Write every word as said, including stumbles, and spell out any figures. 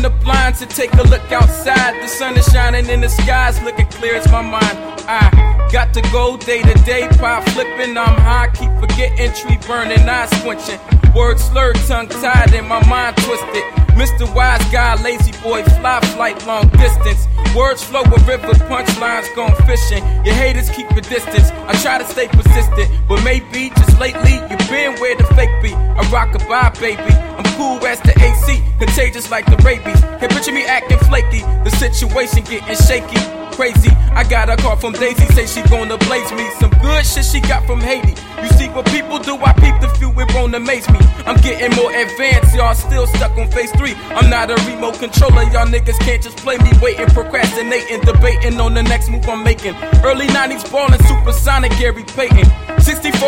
on the blinds and take a look outside. The sun is shining in the skies, looking clear as my mind. I got to go day to day, pie flipping, I'm high, keep forgetting, tree burning, eyes squinching. Words slurred, tongue tied, and my mind twisted. Mister Wise Guy, lazy boy, fly flight, long distance. Words flow with river, punchlines gone fishing. Your haters keep a distance. I try to stay persistent, but maybe just lately you've been where the fake be. I rock a bye, baby. I'm cool as the A C, contagious like the rabies. Can't picture me acting flaky. The situation getting shaky. Crazy, I got a call from Daisy, say she gonna blaze me. Some good shit she got from Haiti. You see what people do, I peep the few, it won't amaze me. I'm getting more advanced, y'all still stuck on phase three. I'm not a remote controller, y'all niggas can't just play me. Waiting, procrastinating, debating on the next move I'm making. Early nineties ballin', supersonic, Gary Payton. sixty-four